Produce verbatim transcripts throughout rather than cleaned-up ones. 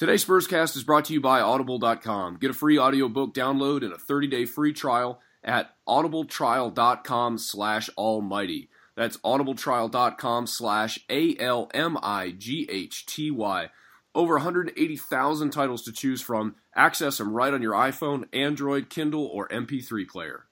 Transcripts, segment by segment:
Today's Spurscast is brought to you by Audible dot com. Get a free audiobook download and a thirty-day free trial at audibletrial.com slash almighty. That's audibletrial.com slash A-L-M-I-G-H-T-Y. Over one hundred eighty thousand titles to choose from. Access them right on your iPhone, Android, Kindle, or M P three player.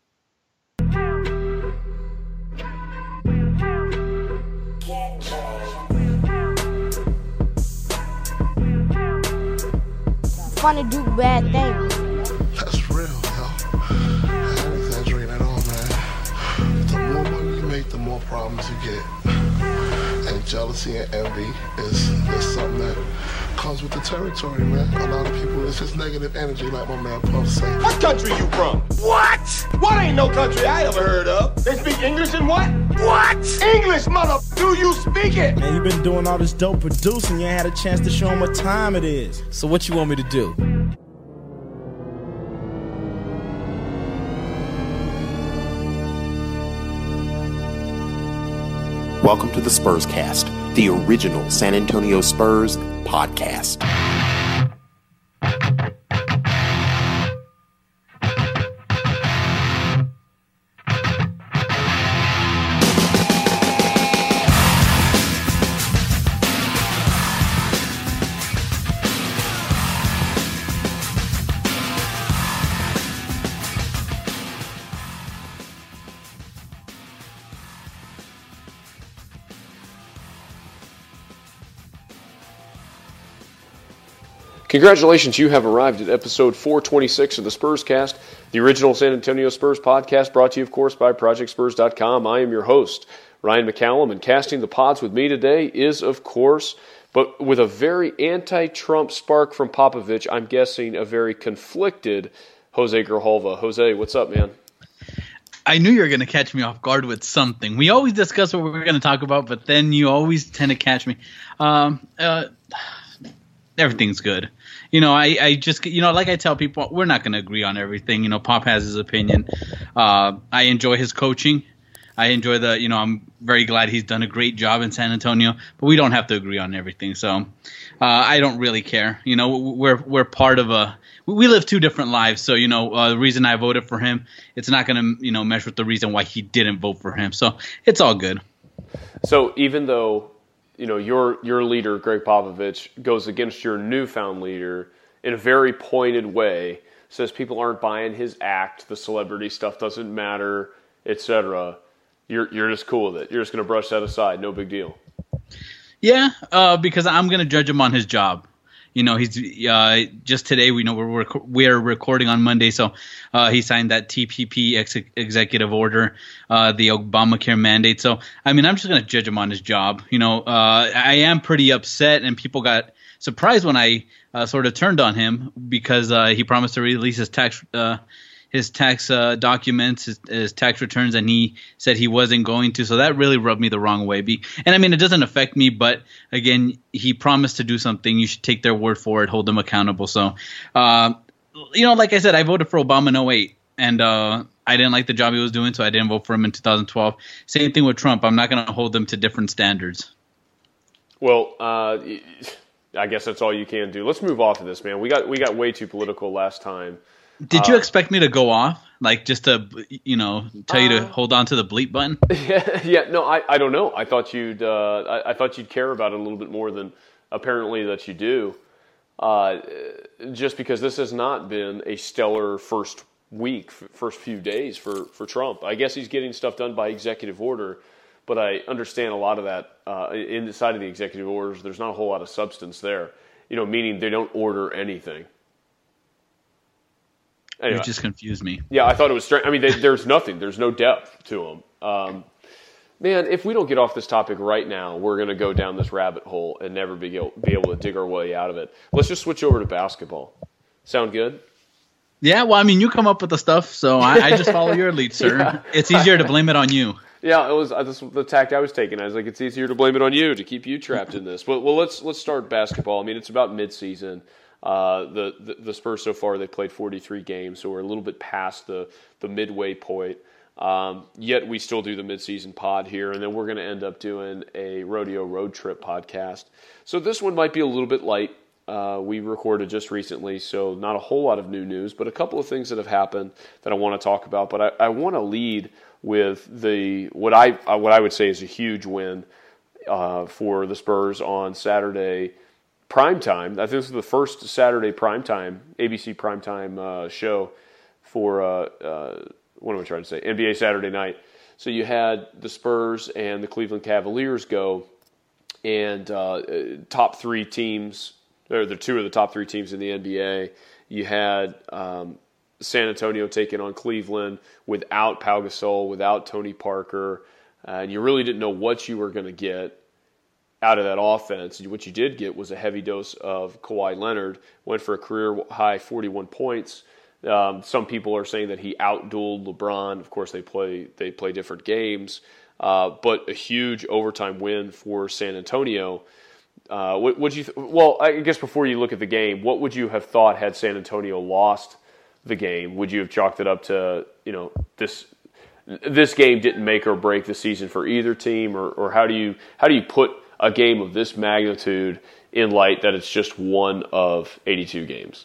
Fun to do bad things. That's real, yo. I ain't exaggerating at all, man. The more money you make, the more problems you get. And jealousy and envy is, is something that comes with the territory, man. A lot of people, it's just negative energy, like my man Puff said. What country you from? What? What ain't no country I ever heard of? They speak English and what? What? English, mother. Do you speak it? Man, you been doing all this dope producing. You ain't had a chance to show them what time it is. So what you want me to do? Welcome to the Spurscast, the original San Antonio Spurs podcast. Congratulations, you have arrived at episode four twenty-six of the Spurscast, the original San Antonio Spurs podcast, brought to you, of course, by project spurs dot com. I am your host, Ryan McCallum, and casting the pods with me today is, of course, but with a very anti-Trump spark from Popovich, I'm guessing a very conflicted Jose Grijalva. Jose, what's up, man? I knew you were going to catch me off guard with something. We always discuss what we're going to talk about, but then you always tend to catch me. Um, uh, everything's good. You know, I, I just, you know, like I tell people, we're not going to agree on everything. You know, Pop has his opinion. Uh, I enjoy his coaching. I enjoy the, you know, I'm very glad he's done a great job in San Antonio, but we don't have to agree on everything. So uh, I don't really care. You know, we're we're part of a, we live two different lives. So, you know, uh, the reason I voted for him, it's not going to, you know, mesh with the reason why he didn't vote for him. So it's all good. So even though, you know, your your leader, Greg Popovich, goes against your newfound leader in a very pointed way, says people aren't buying his act, the celebrity stuff doesn't matter, et cetera. You're you're just cool with it. You're just going to brush that aside. No big deal. Yeah, uh, because I'm going to judge him on his job. You know, he's uh, just today. We know we're rec- we're recording on Monday, so uh, he signed that T P P ex- executive order, uh, the Obamacare mandate. So, I mean, I'm just going to judge him on his job. You know, uh, I am pretty upset, and people got surprised when I uh, sort of turned on him because uh, he promised to release his tax uh, his tax uh, documents, his, his tax returns, and he said he wasn't going to. So that really rubbed me the wrong way. Be- and I mean, it doesn't affect me, but again, he promised to do something. You should take their word for it, hold them accountable. So, uh, you know, like I said, I voted for Obama in oh eight, and uh, I didn't like the job he was doing, so I didn't vote for him in two thousand twelve. Same thing with Trump. I'm not going to hold them to different standards. Well, uh, I guess that's all you can do. Let's move off of this, man. We got we got way too political last time. Did you uh, expect me to go off? Like, just to, you know, tell uh, you to hold on to the bleep button? Yeah, yeah. No, I, I don't know. I thought you'd uh, I, I thought you'd care about it a little bit more than apparently that you do. Uh, just because this has not been a stellar first week, first few days for, for Trump. I guess he's getting stuff done by executive order, but I understand a lot of that uh, inside of the executive orders. There's not a whole lot of substance there. You know, meaning they don't order anything. Anyway, you just confused me. Yeah, I thought it was strange. I mean, they, there's nothing. There's no depth to them. Um, man, if we don't get off this topic right now, we're going to go down this rabbit hole and never be able, be able to dig our way out of it. Let's just switch over to basketball. Sound good? Yeah, well, I mean, you come up with the stuff, so I, I just follow your lead, sir. Yeah. It's easier to blame it on you. Yeah, it was that's the tact I was taking. I was like, it's easier to blame it on you to keep you trapped in this. But well, let's let's start basketball. I mean, it's about midseason. Uh, the, the the Spurs so far, they played forty-three games, so we're a little bit past the, the midway point. Um, yet we still do the midseason pod here, and then we're going to end up doing a rodeo road trip podcast. So this one might be a little bit light. Uh, we recorded just recently, so not a whole lot of new news, but a couple of things that have happened that I want to talk about. But I, I want to lead with the what I uh, what I would say is a huge win uh, for the Spurs on Saturday primetime. I think this is the first Saturday primetime, A B C primetime uh, show for, uh, uh, what am I trying to say, N B A Saturday night. So you had the Spurs and the Cleveland Cavaliers go, and uh, top three teams, or the two of the top three teams in the N B A. You had um, San Antonio taking on Cleveland without Pau Gasol, without Tony Parker, uh, and you really didn't know what you were going to get out of that offense. What you did get was a heavy dose of Kawhi Leonard, went for a career-high forty-one points. Um, some people are saying that he outdueled LeBron. Of course, they play they play different games, uh, but a huge overtime win for San Antonio. Uh, what would you? Th- well, I guess before you look at the game, what would you have thought had San Antonio lost the game? Would you have chalked it up to, you know, this this game didn't make or break the season for either team, or, or how do you how do you put a game of this magnitude in light that it's just one of eighty-two games?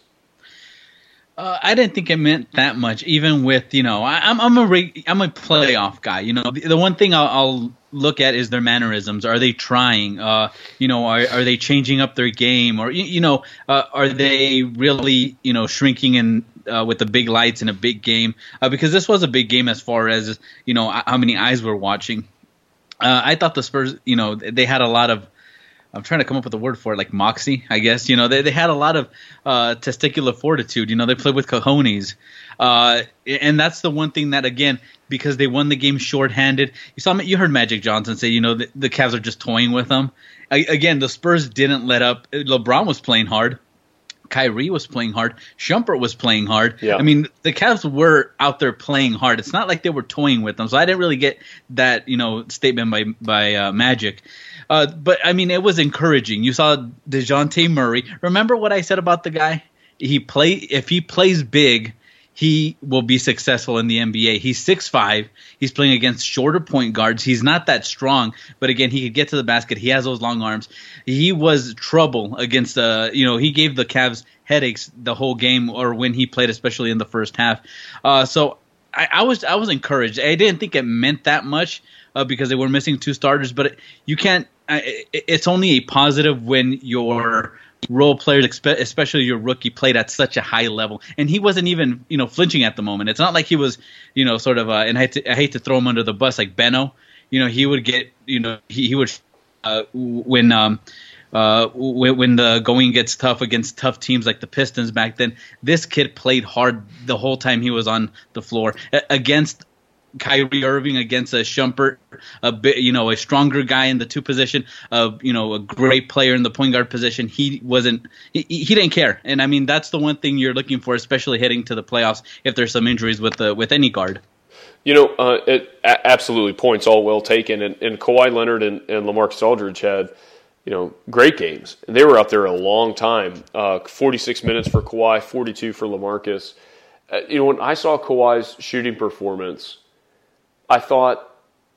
Uh, I didn't think it meant that much, even with, you know, I, I'm I'm a re- I'm a playoff guy. You know, the, the one thing I'll, I'll look at is their mannerisms. Are they trying? Uh, you know, are are they changing up their game? Or you, you know, uh, are they really, you know, shrinking in uh, with the big lights in a big game? Uh, because this was a big game as far as, you know, how many eyes were watching. Uh, I thought the Spurs, you know, they had a lot of, I'm trying to come up with a word for it, like moxie, I guess. You know, they they had a lot of uh, testicular fortitude. You know, they played with cojones. Uh, and that's the one thing that, again, because they won the game shorthanded. You saw, you heard Magic Johnson say, you know, the, the Cavs are just toying with them. I, again, the Spurs didn't let up. LeBron was playing hard. Kyrie was playing hard. Shumpert was playing hard. Yeah. I mean, the Cavs were out there playing hard. It's not like they were toying with them. So I didn't really get that, you know, statement by by uh, Magic. Uh, but, I mean, it was encouraging. You saw DeJounte Murray. Remember what I said about the guy? He play If he plays big, he will be successful in the N B A. He's six five. He's playing against shorter point guards. He's not that strong. But, again, he could get to the basket. He has those long arms. He was trouble against, uh, you know, he gave the Cavs headaches the whole game, or when he played, especially in the first half. Uh, so I, I was I was encouraged. I didn't think it meant that much uh, because they were missing two starters. But it, you can't uh, – it, it's only a positive when your – role players, especially your rookie, played at such a high level, and he wasn't even, you know, flinching at the moment. It's not like he was, you know, sort of. Uh, and I hate, to, I hate to throw him under the bus like Beno. You know, he would get, you know, he, he would uh, when um uh when, when the going gets tough against tough teams like the Pistons back then. This kid played hard the whole time he was on the floor a- against Kyrie Irving, against a Shumpert, a bit, you know, a stronger guy in the two position, uh, you know, a great player in the point guard position. He wasn't, he, he didn't care. And I mean, that's the one thing you're looking for, especially heading to the playoffs, if there's some injuries with the, with any guard. You know, uh, it a- absolutely points all well taken. And, and Kawhi Leonard and, and LaMarcus Aldridge had, you know, great games. And they were out there a long time. Uh, forty-six minutes for Kawhi, forty-two for LaMarcus. Uh, you know, when I saw Kawhi's shooting performance, I thought,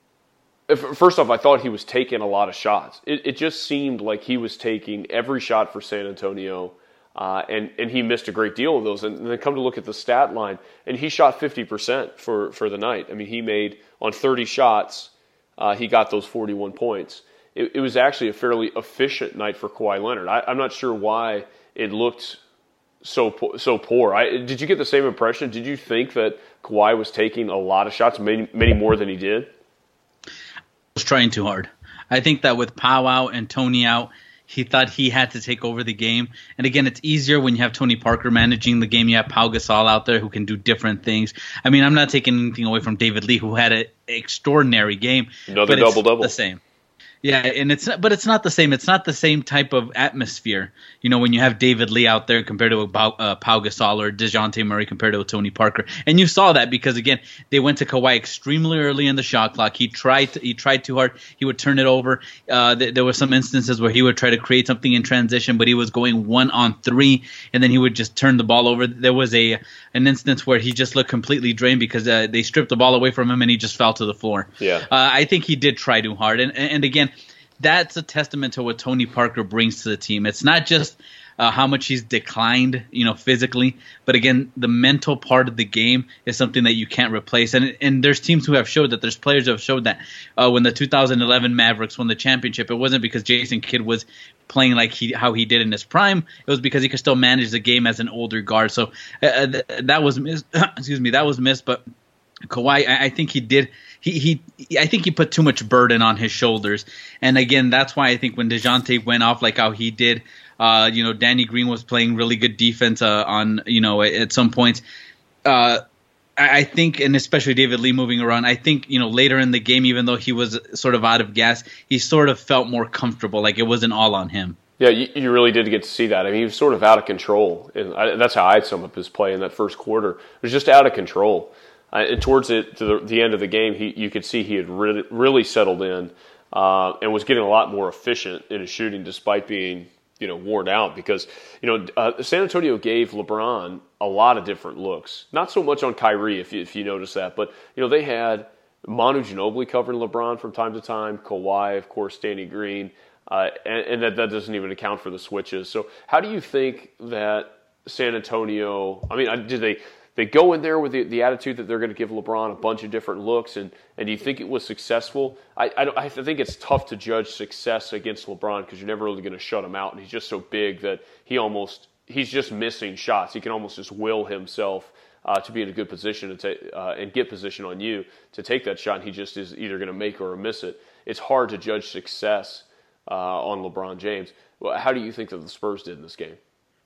first off, I thought he was taking a lot of shots. It, it just seemed like he was taking every shot for San Antonio, uh, and, and he missed a great deal of those. And then come to look at the stat line, and he shot fifty percent for, for the night. I mean, he made, on thirty shots, uh, he got those forty-one points. It, it was actually a fairly efficient night for Kawhi Leonard. I, I'm not sure why it looked so so poor. I, did you get the same impression? Did you think that Kawhi was taking a lot of shots, many, many more than he did? He was trying too hard. I think that with Pau out and Tony out, he thought he had to take over the game. And again, it's easier when you have Tony Parker managing the game. You have Pau Gasol out there who can do different things. I mean, I'm not taking anything away from David Lee, who had an extraordinary game. Another double-double. The same. Yeah, and it's but it's not the same. It's not the same type of atmosphere. You know, when you have David Lee out there compared to a uh, Pau Gasol or DeJounte Murray compared to a Tony Parker, and you saw that because again they went to Kawhi extremely early in the shot clock. He tried to, he tried too hard. He would turn it over. Uh, th- there were some instances where he would try to create something in transition, but he was going one on three, and then he would just turn the ball over. There was a an instance where he just looked completely drained because uh, they stripped the ball away from him and he just fell to the floor. Yeah, uh, I think he did try too hard, and and again. That's a testament to what Tony Parker brings to the team. It's not just uh, how much he's declined, you know, physically. But again, the mental part of the game is something that you can't replace. And and there's teams who have showed that. There's players who have showed that. Uh, when the two thousand eleven Mavericks won the championship, it wasn't because Jason Kidd was playing like he how he did in his prime. It was because he could still manage the game as an older guard. So uh, th- that was missed. Excuse me, that was missed. But Kawhi, I, I think he did. He, he, I think he put too much burden on his shoulders, and again, that's why I think when DeJounte went off like how he did, uh, you know, Danny Green was playing really good defense uh, on, you know, at some points. Uh, I, I think, and especially David Lee moving around, I think, you know, later in the game, even though he was sort of out of gas, he sort of felt more comfortable, like it wasn't all on him. Yeah, you, you really did get to see that. I mean, he was sort of out of control, and I, that's how I'd sum up his play in that first quarter. It was just out of control. Uh, and towards it, to the, the end of the game, he you could see he had really, really settled in uh, and was getting a lot more efficient in his shooting, despite being, you know, worn out. Because, you know, uh, San Antonio gave LeBron a lot of different looks. Not so much on Kyrie, if you, if you notice that, but you know they had Manu Ginobili covering LeBron from time to time, Kawhi, of course, Danny Green, uh, and, and that that doesn't even account for the switches. So, how do you think that San Antonio? I mean, did they? They go in there with the, the attitude that they're going to give LeBron a bunch of different looks, and, and do you think it was successful? I I, don't, I think it's tough to judge success against LeBron because you're never really going to shut him out, and he's just so big that he almost he's just missing shots. He can almost just will himself uh, to be in a good position to take uh, and get position on you to take that shot, and he just is either going to make or miss it. It's hard to judge success uh, on LeBron James. Well, how do you think that the Spurs did in this game?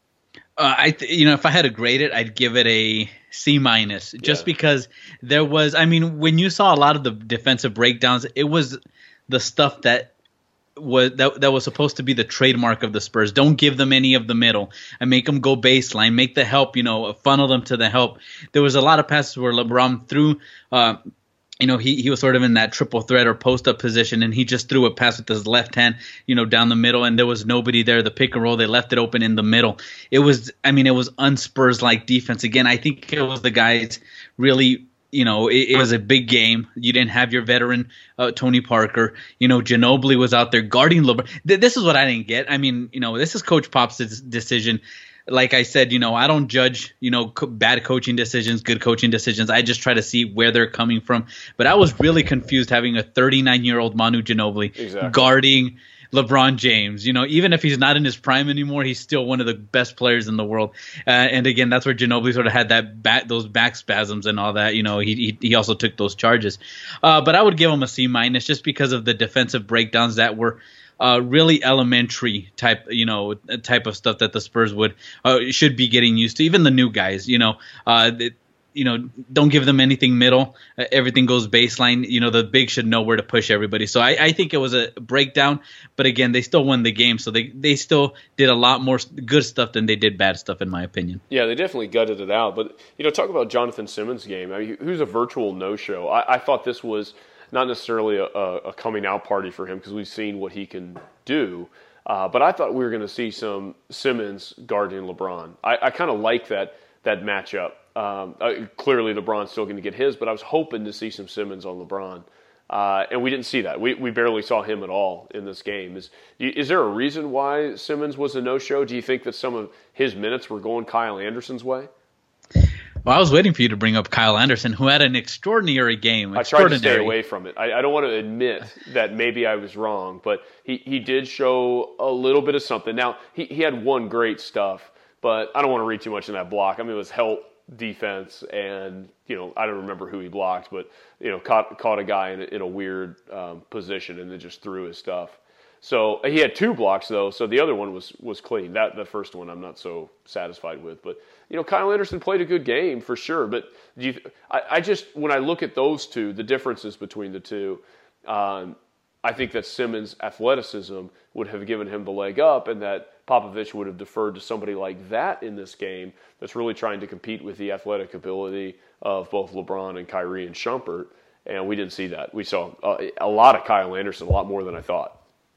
Uh, I, th- you know, if I had to grade it, I'd give it a C minus, just yeah. because there was. I mean, when you saw a lot of the defensive breakdowns, it was the stuff that was that that was supposed to be the trademark of the Spurs. Don't give them any of the middle, and make them go baseline. Make the help, you know, funnel them to the help. There was a lot of passes where LeBron threw. Uh, You know, he, he was sort of in that triple threat or post-up position, and he just threw a pass with his left hand, you know, down the middle, and there was nobody there. The pick and roll, they left it open in the middle. It was, I mean, it was un-Spurs-like defense. Again, I think it was the guys really, you know, it, it was a big game. You didn't have your veteran uh, Tony Parker. You know, Ginobili was out there guarding LeBron. This is what I didn't get. I mean, you know, this is Coach Pop's decision. Like I said, you know, I don't judge, you know, co- bad coaching decisions, good coaching decisions. I just try to see where they're coming from. But I was really confused having a thirty-nine-year-old Manu Ginobili exactly. guarding LeBron James. You know, even if he's not in his prime anymore, he's still one of the best players in the world. Uh, and again, that's where Ginobili sort of had that back, those back spasms and all that. You know, he he, he also took those charges. Uh, but I would give him a C minus just because of the defensive breakdowns that were Uh, really elementary type, you know, type of stuff that the Spurs would uh, should be getting used to. Even the new guys, you know, uh, they, you know, don't give them anything middle. Uh, everything goes baseline. You know, the big should know where to push everybody. So I, I think it was a breakdown. But again, they still won the game, so they they still did a lot more good stuff than they did bad stuff, in my opinion. Yeah, they definitely gutted it out. But you know, talk about Jonathan Simmons' game. I mean, who's a virtual no-show. I, I thought this was not necessarily a, a coming out party for him because we've seen what he can do. Uh, but I thought we were going to see some Simmons guarding LeBron. I, I kind of like that that matchup. Um, uh, clearly, LeBron's still going to get his, but I was hoping to see some Simmons on LeBron. Uh, and we didn't see that. We we barely saw him at all in this game. Is is there a reason why Simmons was a no-show? Do you think that some of his minutes were going Kyle Anderson's way? Well, I was waiting for you to bring up Kyle Anderson, who had an extraordinary game. I tried to stay away from it. I, I don't want to admit that maybe I was wrong, but he, he did show a little bit of something. Now, he, he had one great stuff, but I don't want to read too much in that block. I mean, it was help defense, and, you know, I don't remember who he blocked, but, you know, caught, caught a guy in a, in a weird um, position and then just threw his stuff. So he had two blocks, though, so the other one was was clean. That the first one I'm not so satisfied with. But, you know, Kyle Anderson played a good game for sure. But do you, I, I just, when I look at those two, the differences between the two, um, I think that Simmons' athleticism would have given him the leg up and that Popovich would have deferred to somebody like that in this game that's really trying to compete with the athletic ability of both LeBron and Kyrie and Shumpert. And we didn't see that. We saw a, a lot of Kyle Anderson, a lot more than I thought.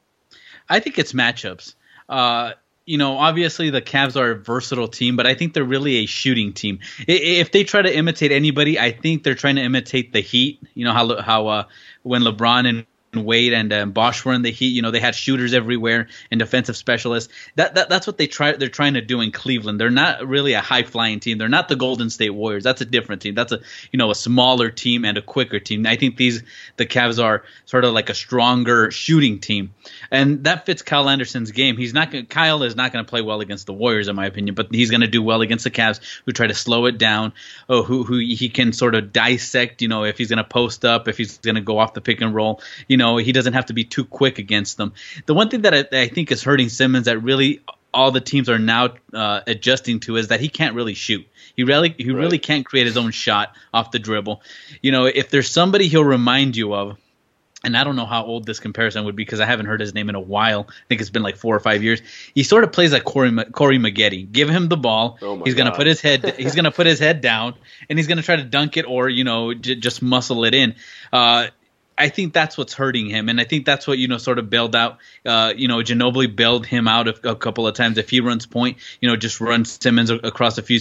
I think it's matchups. Uh, you know, obviously the Cavs are a versatile team, but I think they're really a shooting team. If they try to imitate anybody, I think they're trying to imitate the Heat. You know how how uh, when LeBron and Wade and um, Bosch were in the Heat. You know, they had shooters everywhere and defensive specialists. That, that that's what they try. They're trying to do in Cleveland. They're not really a high flying team. They're not the Golden State Warriors. That's a different team. That's a you know a smaller team and a quicker team. I think these the Cavs are sort of like a stronger shooting team, and that fits Kyle Anderson's game. He's not gonna, Kyle is not going to play well against the Warriors, in my opinion, but he's going to do well against the Cavs, who try to slow it down. Oh, who who he can sort of dissect. You know, if he's going to post up, if he's going to go off the pick and roll. You know, he doesn't have to be too quick against them. The one thing that I, I think is hurting Simmons that really all the teams are now uh, adjusting to is that he can't really shoot. He really he right. really can't create his own shot off the dribble. You know, if there's somebody he'll remind you of, and I don't know how old this comparison would be because I haven't heard his name in a while. I think it's been like four or five years. He sort of plays like Corey Corey Maggette. Give him the ball. Oh he's going to put his head. He's going to put his head down, and he's going to try to dunk it or you know j- just muscle it in. Uh, I think that's what's hurting him, and I think that's what you know sort of bailed out. Uh, you know, Ginobili bailed him out a, a couple of times. If he runs point, you know, just run Simmons across a few.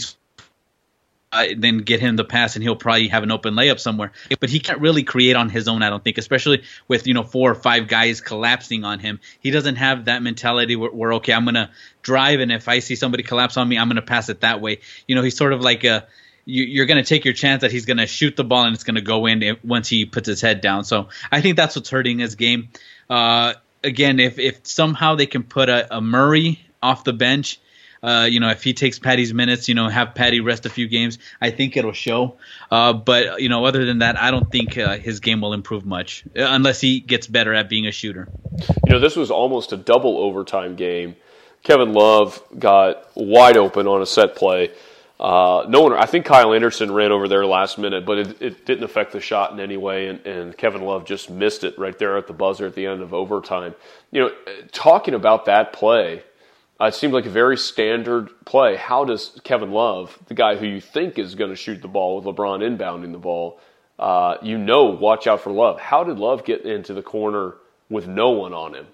Uh, then get him the pass, and he'll probably have an open layup somewhere. But he can't really create on his own, I don't think, especially with you know four or five guys collapsing on him. He doesn't have that mentality where, where okay, I'm going to drive, and if I see somebody collapse on me, I'm going to pass it that way. You know, he's sort of like a you, you're going to take your chance that he's going to shoot the ball and it's going to go in if, once he puts his head down. So I think that's what's hurting his game. Uh, again, if if somehow they can put a, a Murray off the bench. Uh, you know, if he takes Patty's minutes, you know, have Patty rest a few games, I think it'll show. Uh, but, you know, other than that, I don't think uh, his game will improve much unless he gets better at being a shooter. You know, this was almost a double overtime game. Kevin Love got wide open on a set play. Uh, no one, I think Kyle Anderson ran over there last minute, but it, it didn't affect the shot in any way, and, and Kevin Love just missed it right there at the buzzer at the end of overtime. You know, talking about that play, Uh, it seemed like a very standard play. How does Kevin Love, the guy who you think is going to shoot the ball with LeBron inbounding the ball, uh, you know, watch out for Love. How did Love get into the corner with no one on him?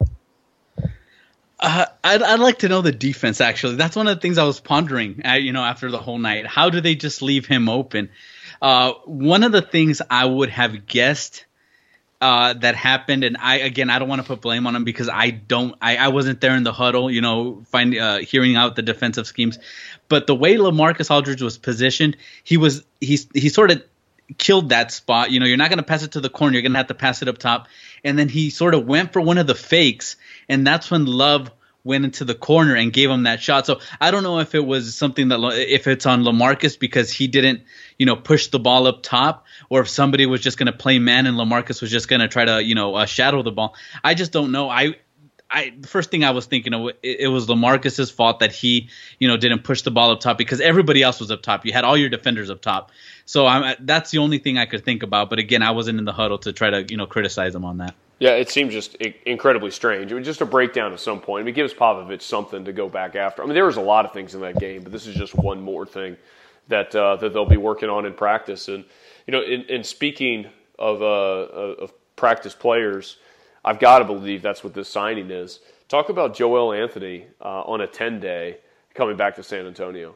Uh, I'd, I'd like to know the defense, actually. That's one of the things I was pondering, uh, you know, after the whole night. How do they just leave him open? Uh, one of the things I would have guessed Uh, that happened, and I again I don't want to put blame on him because I don't I, I wasn't there in the huddle, you know, find uh, hearing out the defensive schemes, but the way LaMarcus Aldridge was positioned, he was he he sort of killed that spot. You know, you're not going to pass it to the corner, you're going to have to pass it up top, and then he sort of went for one of the fakes, and that's when Love went into the corner and gave him that shot. So I don't know if it was something that if it's on LaMarcus because he didn't, you know, push the ball up top, or if somebody was just going to play man and LaMarcus was just going to try to, you know, uh, shadow the ball. I just don't know. I, I the first thing I was thinking of it, it was LaMarcus's fault that he, you know, didn't push the ball up top because everybody else was up top. You had all your defenders up top. So I'm, that's the only thing I could think about. But again, I wasn't in the huddle to try to, you know, criticize him on that. Yeah, it seemed just incredibly strange. It was just a breakdown at some point. I mean, it gives Popovich something to go back after. I mean, there was a lot of things in that game, but this is just one more thing that uh, that they'll be working on in practice. And you know, in, in speaking of uh, of practice players, I've got to believe that's what this signing is. Talk about Joel Anthony uh, on a ten-day coming back to San Antonio.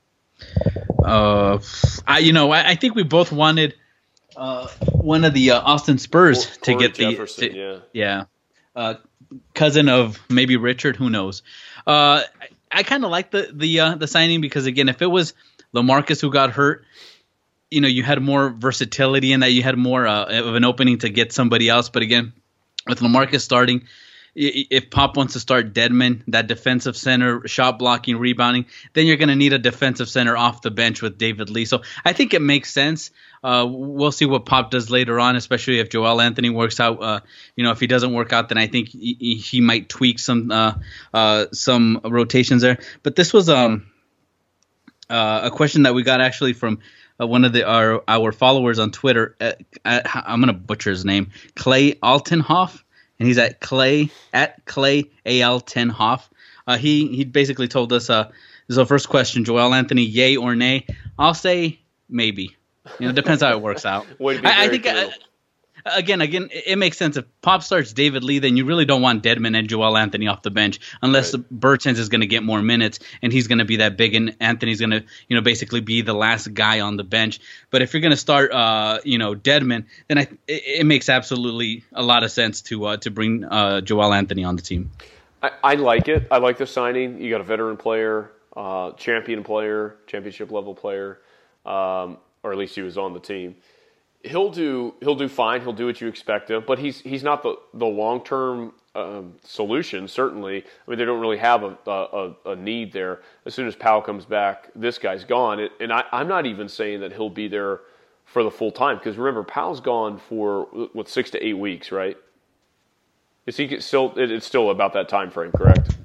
Uh, I you know I, I think we both wanted. Uh, one of the uh, Austin Spurs Corey to get Jefferson, the yeah, yeah uh, cousin of maybe Richard, who knows? Uh, I, I kind of like the the uh, the signing because again, if it was LaMarcus who got hurt, you know, you had more versatility in that, you had more uh, of an opening to get somebody else. But again, with LaMarcus starting, if Pop wants to start Dedmon, that defensive center, shot blocking, rebounding, then you're going to need a defensive center off the bench with David Lee. So I think it makes sense. Uh, we'll see what Pop does later on, especially if Joel Anthony works out. Uh, you know, if he doesn't work out, then I think he, he might tweak some uh, uh, some rotations there. But this was um, uh, a question that we got actually from uh, one of the our our followers on Twitter. Uh, I'm going to butcher his name, Clay Altenhoff. And he's at Clay at Clay A L Tenhoff. Uh, he he basically told us uh, this is the first question: Joel Anthony, yay or nay? I'll say maybe. You know, it depends how it works out. Way to be I, I very think I, again, again, it it makes sense. If Pop starts David Lee, then you really don't want Dedmon and Joel Anthony off the bench unless Right. Bertans is going to get more minutes and he's going to be that big, and Anthony's going to, you know, basically be the last guy on the bench. But if you're going to start, uh, you know, Dedmon, then I, it, it makes absolutely a lot of sense to uh, to bring uh, Joel Anthony on the team. I, I like it. I like the signing. You got a veteran player, uh, champion player, championship level player, um, or at least he was on the team. He'll do he'll do fine. He'll do what you expect him, but he's he's not the the long term um, solution. Certainly, I mean they don't really have a, a a need there. As soon as Powell comes back, this guy's gone, it, and I, I'm not even saying that he'll be there for the full time because remember Powell's gone for what six to eight weeks, right? Is he still? It's still about that time frame, correct?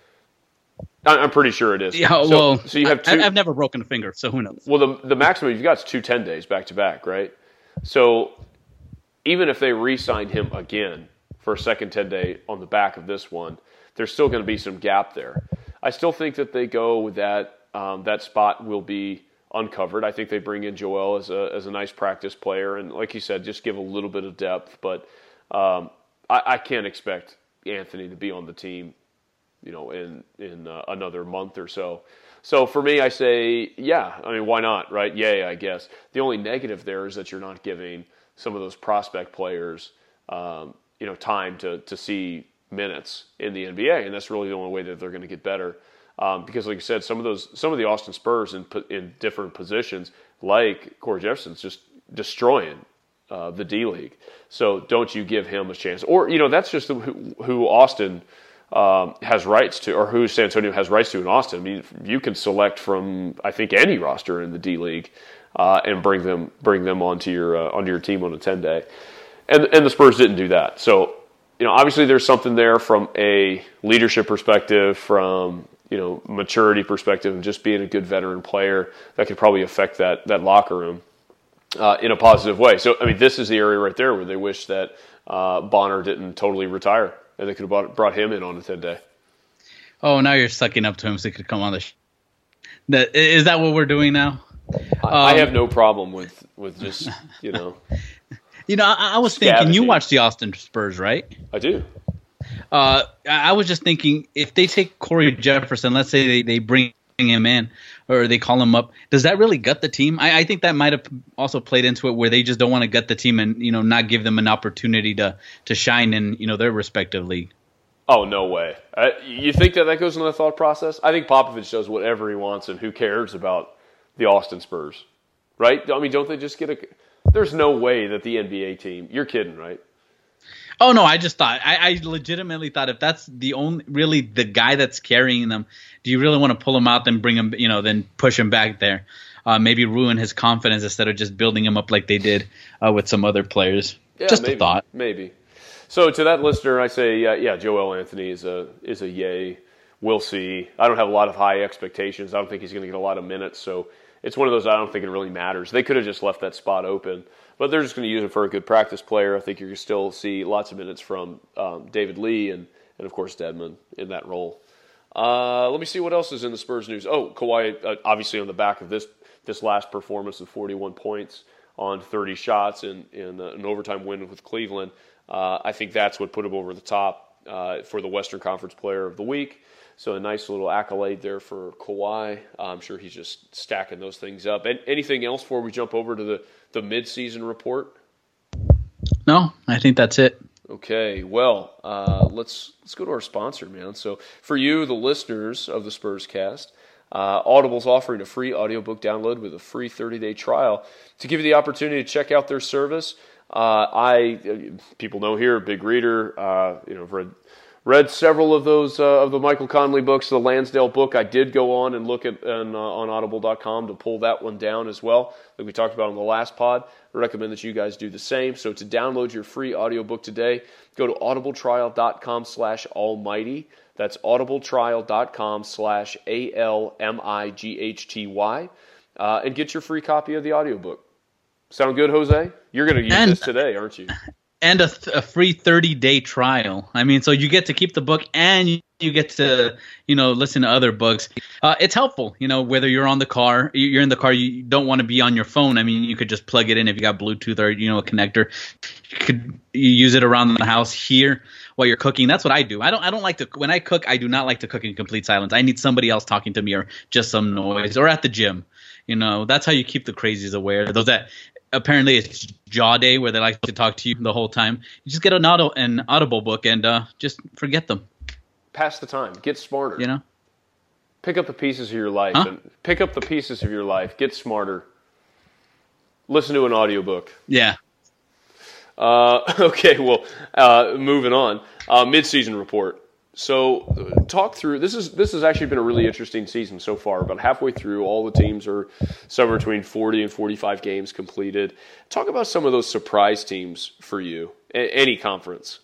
I'm pretty sure it is. Yeah, so, well, so you have two. I, I've never broken a finger, so who knows? Well, the the maximum you've got is two ten days back to back, right? So even if they re-signed him again for a second ten day on the back of this one, there's still going to be some gap there. I still think that they go with that. Um, that spot will be uncovered. I think they bring in Joel as a as a nice practice player, and like you said, just give a little bit of depth. But um, I, I can't expect Anthony to be on the team, you know, in in uh, another month or so. So for me, I say, yeah, I mean, why not, right? Yay, I guess. The only negative there is that you're not giving some of those prospect players, um, you know, time to to see minutes in the N B A, and that's really the only way that they're going to get better. Um, because, like you said, some of those, some of the Austin Spurs in in different positions, like Corey Jefferson's, just destroying uh, the D League. So don't you give him a chance? Or you know, that's just who, who Austin. Um, has rights to, or who San Antonio has rights to in Austin. I mean, you can select from, I think, any roster in the D League uh, and bring them bring them onto your uh, onto your team on a ten day, and and the Spurs didn't do that. So, you know, obviously there's something there from a leadership perspective, from you know maturity perspective, and just being a good veteran player that could probably affect that that locker room uh, in a positive way. So, I mean, this is the area right there where they wish that uh, Bonner didn't totally retire. And they could have brought, brought him in on a ten day. Oh, now you're sucking up to him so he could come on the show. That, is that what we're doing now? I, um, I have no problem with, with just, you know. You know, I, I was thinking, you scavenging. watch the Austin Spurs, right? I do. Uh, I I was just thinking, if they take Corey Jefferson, let's say they, they bring him in, or they call him up, does that really gut the team? I, I think that might have also played into it, where they just don't want to gut the team and, you know, not give them an opportunity to to shine in, you know, their respective league. Oh, no way. Uh, you think that that goes into the thought process? I think Popovich does whatever he wants, and who cares about the Austin Spurs, right? I mean, don't they just get a – there's no way that the N B A team – you're kidding, right? Oh, no, I just thought, I, I legitimately thought if that's the only, really the guy that's carrying them, do you really want to pull him out, then bring him, you know, then push him back there? Uh, maybe ruin his confidence instead of just building him up like they did uh, with some other players. Yeah, just maybe, a thought. Maybe. So to that listener, I say, yeah, yeah, Joel Anthony is a is a yay. We'll see. I don't have a lot of high expectations. I don't think he's going to get a lot of minutes. So it's one of those I don't think it really matters. They could have just left that spot open, but they're just going to use him for a good practice player. I think you're going to still see lots of minutes from um, David Lee and, and, of course, Dedmon in that role. Uh, let me see what else is in the Spurs news. Oh, Kawhi, uh, obviously on the back of this this last performance of forty-one points on thirty shots in, in uh, an overtime win with Cleveland. Uh, I think that's what put him over the top uh, for the Western Conference Player of the Week. So a nice little accolade there for Kawhi. Uh, I'm sure he's just stacking those things up. And anything else before we jump over to the, the mid-season report? No, I think that's it. Okay, well, uh, let's let's go to our sponsor, man. So for you, the listeners of the Spurs Cast, uh, Audible's offering a free audiobook download with a free thirty-day trial to give you the opportunity to check out their service. Uh, I people know here, big reader. Uh, you know, read read several of those uh, of the Michael Conley books. The Lansdale book, I did go on and look at on, uh, on Audible dot com to pull that one down as well, like we talked about on the last pod. I recommend that you guys do the same. So to download your free audiobook today, go to audibletrial dot com slash almighty. That's audibletrial dot com slash A L M I G H T Y, uh, and get your free copy of the audiobook. Sound good, Jose? You're going to use And- this today, aren't you? And a, th- a free thirty-day trial. I mean, so you get to keep the book and you get to, you know, listen to other books, uh, it's helpful, you know, whether you're on the car, you're in the car, you don't want to be on your phone. I mean, you could just plug it in if you got Bluetooth or, you know, a connector. You could you use it around the house here while you're cooking. That's what I do. I don't I don't like to, when I cook, I do not like to cook in complete silence. I need somebody else talking to me or just some noise, or at the gym. You know, that's how you keep the crazies aware. Those that apparently it's jaw day where they like to talk to you the whole time. You just get an auto an Audible book and uh, just forget them. Pass the time. Get smarter. You know, pick up the pieces of your life huh? and pick up the pieces of your life. Get smarter. Listen to an audiobook. Yeah. Uh, okay. Well, uh, moving on. Uh, mid-season report. So, uh, talk through. This is this has actually been a really interesting season so far. About halfway through, all the teams are somewhere between forty and forty-five games completed. Talk about some of those surprise teams for you. A- any conference.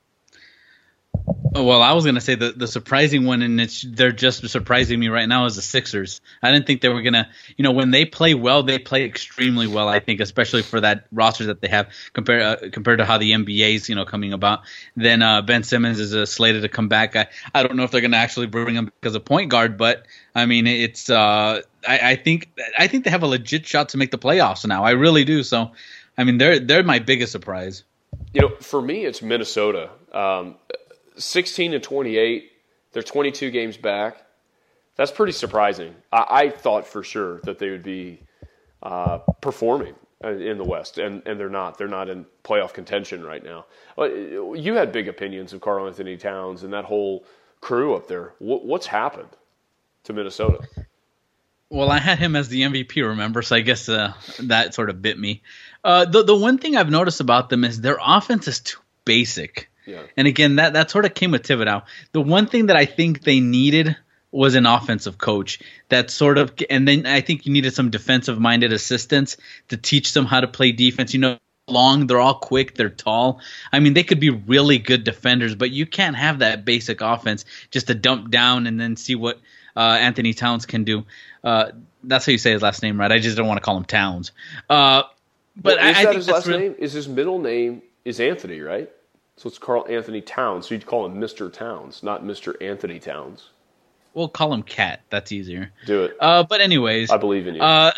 Oh, well, I was going to say the, the surprising one, and it's they're just surprising me right now, is the Sixers. I didn't think they were going to, you know, when they play well, they play extremely well, I think, especially for that roster that they have compared uh, compared to how the N B A's, you know, coming about. Then uh, Ben Simmons is uh, slated to come back. I, I don't know if they're going to actually bring him as a point guard, but, I mean, it's uh, I, I think I think they have a legit shot to make the playoffs now. I really do. So, I mean, they're they're my biggest surprise. You know, for me, it's Minnesota. Um, sixteen and twenty-eight, they're twenty-two games back. That's pretty surprising. I, I thought for sure that they would be uh, performing in the West, and, and they're not. They're not in playoff contention right now. You had big opinions of Karl Anthony Towns and that whole crew up there. What, what's happened to Minnesota? Well, I had him as the M V P, remember? So I guess uh, that sort of bit me. Uh, the the one thing I've noticed about them is their offense is too basic. Yeah. And again, that, that sort of came with Thibodeau. The one thing that I think they needed was an offensive coach that sort of, and then I think you needed some defensive-minded assistants to teach them how to play defense. You know, long, they're all quick, they're tall. I mean, they could be really good defenders, but you can't have that basic offense just to dump down and then see what uh, Anthony Towns can do. Uh, that's how you say his last name, right? I just don't want to call him Towns. Uh, but well, is I, I that think his that's last really, name? Is his middle name is Anthony, right? So it's Karl Anthony Towns. So you'd call him Mister Towns, not Mister Anthony Towns. We'll call him Cat. That's easier. Do it. Uh, but anyways, I believe in you. Uh,